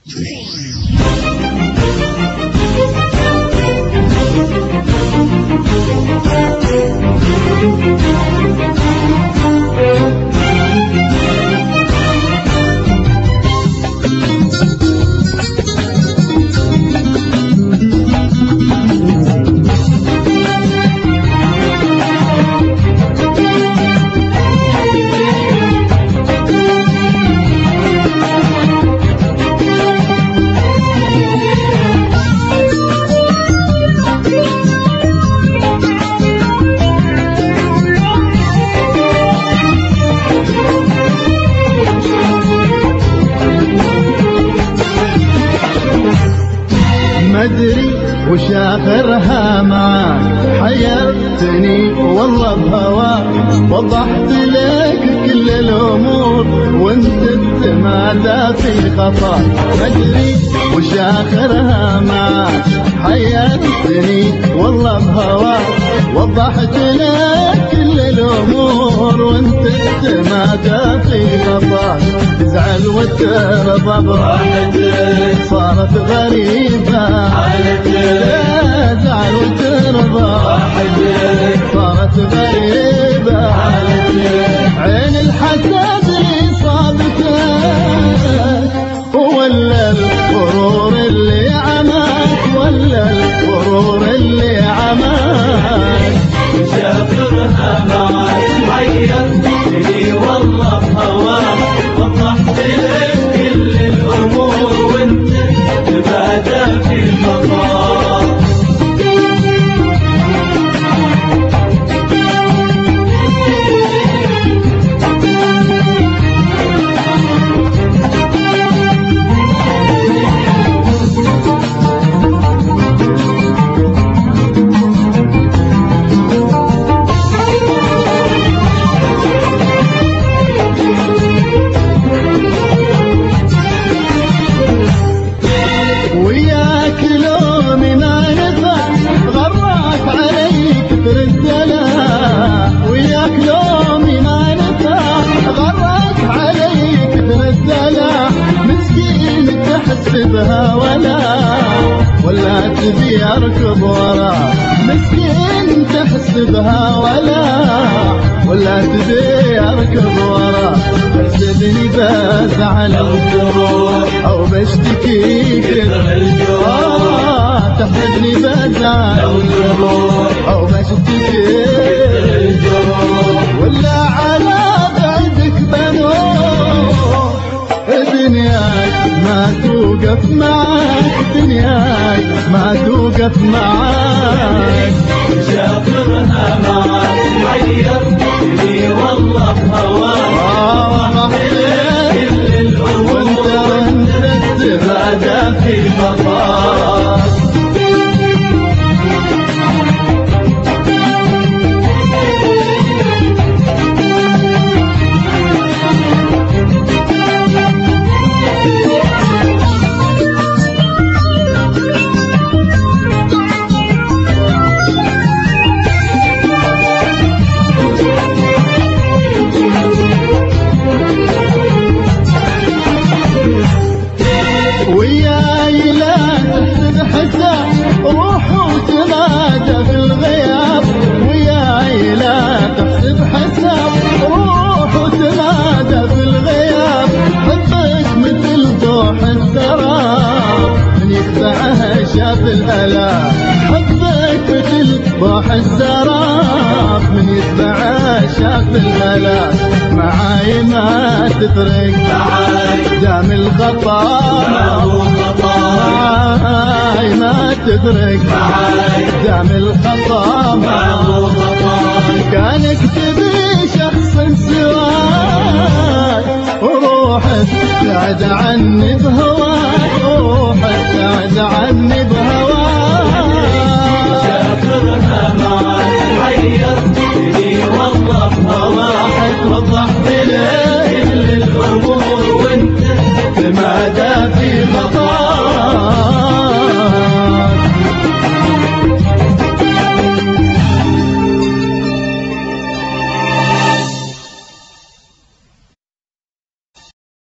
مدري وش آخرها معاك، حيرتني والله بهواك، وضحت لك كل الأمور وانت تتمادى في خطاك. مدري وش آخرها معاك، حيرتني والله بهواك، وضحت لك كل الأمور وانت تتمادى في خطاك. تزعل وترضى براحتك، صارت غريبة تزعل وترضى براحتك، صارت غريبة عين الحسد اللي صابتك، ولا الغرور اللي عماك، ولا الغرور اللي عماك. شافرها معاك حيرتني والله بهواك، وضحت لك كل الأمور وانت تبادى في الخطا. وياك لومي ما نفع، غراك علي كثر الدلع، وياك لومي ما نفع، غراك علي كثر الدلع. مسكين تحسبها ولا تبي اركض وراه، مسكين تحسبها ولا تبي اركض وراه. تحسبني بزعل او بشتكيك، تحسبني بزعل او بشتكيك، ولا على بعدك بنور دنياك ما توقف معاك، دنياك ما توقف معاك. شافرها معاك حيرتني والله بهواك، كل الأمور وانت تبادى في خطاك. وياي لا تحسب حساب، روح وتنادى في الغياب، وياي لا تحسب حساب، روح وتنادى في الغياب. حبك مثل ضوح السراب، من يتبعها شاف الآلام. حبك مثل ضوح السراب، من يتبعها شاف الآلام. معاي ما تفرق، دام الخطا معاي ما تفرق، دام الخطا كانك تبي شخص سواي، وروحك بعد عني بهواك، روحك بعد عني